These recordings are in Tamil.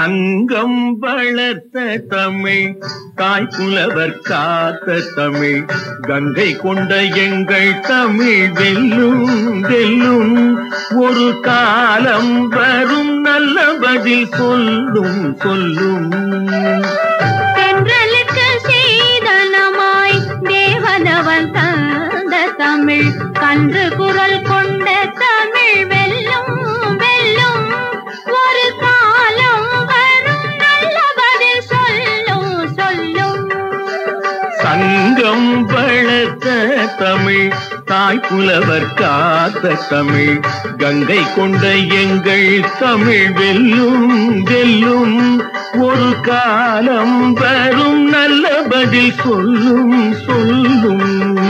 சங்கம் வளர்த்த தமிழ் தாய் புலவர் காத்த தமிழ் கங்கை கொண்ட எங்கள் தமிழ் வெல்லும் வெல்லும் ஒரு காலம் வரும் நல்ல பதில் சொல்லும் சொல்லும் தென்றலுக்கு சீதனமாய் தேவனவன் தந்த தமிழ் கன்று குரல் கொண்ட தமிழ் வெல்லும் வெல்லும் ஒரு காலம் வரும் நல்ல பதில் சொல்லும் சொல்லும் சங்கம் வளர்த்த தமிழ் தாய் புலவர் காத்த தமிழ் கங்கை கொண்ட எங்கள் தமிழ் வெல்லும் வெல்லும் ஒரு காலம் வரும் நல்ல பதில் சொல்லும் சொல்லும்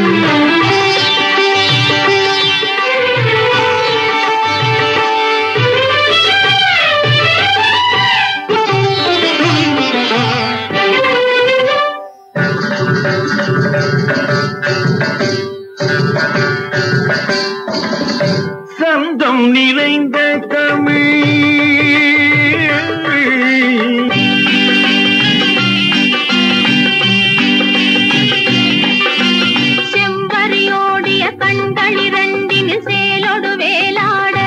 சந்தம் நிறைந்த தமிழ் செம்பரியோடிய கண்கள் இரண்டின் சேலோடு வேலாட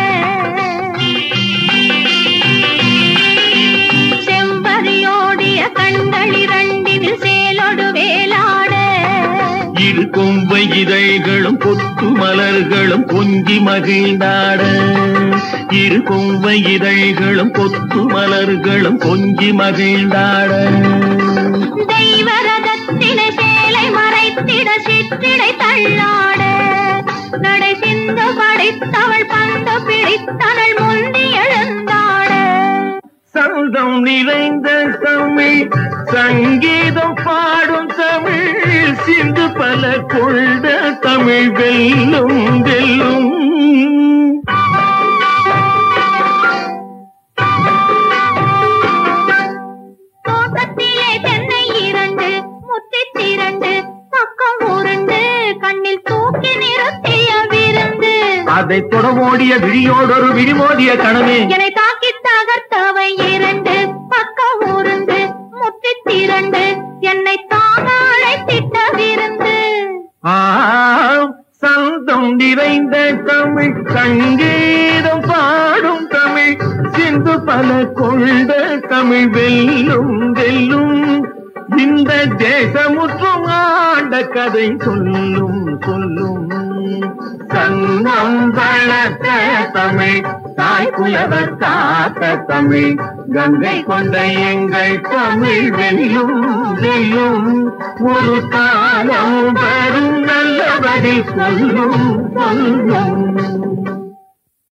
செம்பரியோடிய கண்கள் இரண்டின் சேலோடு வேலாட இரு கொம்பை இதழ்களும் கொத்து மலர்களும் கொஞ்சி மகிழ்ந்தாட இரு கொம்பை இதழ்களும் கொத்து மலர்களும் கொஞ்சி மகிழ்ந்தாட தெய்வரதத்தின சேலை மறைத்திட சிற்றிடை தள்ளாட நடை சிந்து படித்தவள் பந்து பிடித்தனள் முந்தி எழுந்தாட சந்தம் நிறைந்த தமிழ் சங்கீதம் பாடும் தமிழ் சிந்து பல கொண்ட தமிழ் வெல்லும் வெல்லும் தோட்டத்திலே தென்னை இரண்டு முத்தி திரண்டு பக்கம் உருண்டு கண்ணில் தூக்கி நிறுத்திய விருந்து அதை தொடமோடிய விழியோடொரு விழிமோதிய கணமே என்னை தாக்கி தகர்த்தவை இரண்டு பக்கம் உருந்து முத்தி திரண்டு என்னை தாங்க அழைத்திட்ட விருந்து சந்தம் நிறைந்த தமிழ் சங்கீதம் பாடும் தமிழ் சிந்து பல கொண்ட தமிழ் வெல்லும் வெல்லும் இந்த தேசமுற்றும் ஆண்ட கதை சொல்லும் சொல்லும் சங்கம் வளர்த்த தமிழ் தாய் புலவர் காத்த தமிழ் கங்கை கொண்ட எங்கள் தமிழ் வெல்லும் வெல்லும் ஒரு காலம் வரும் நல்ல பதில் சொல்லும் சொல்லும்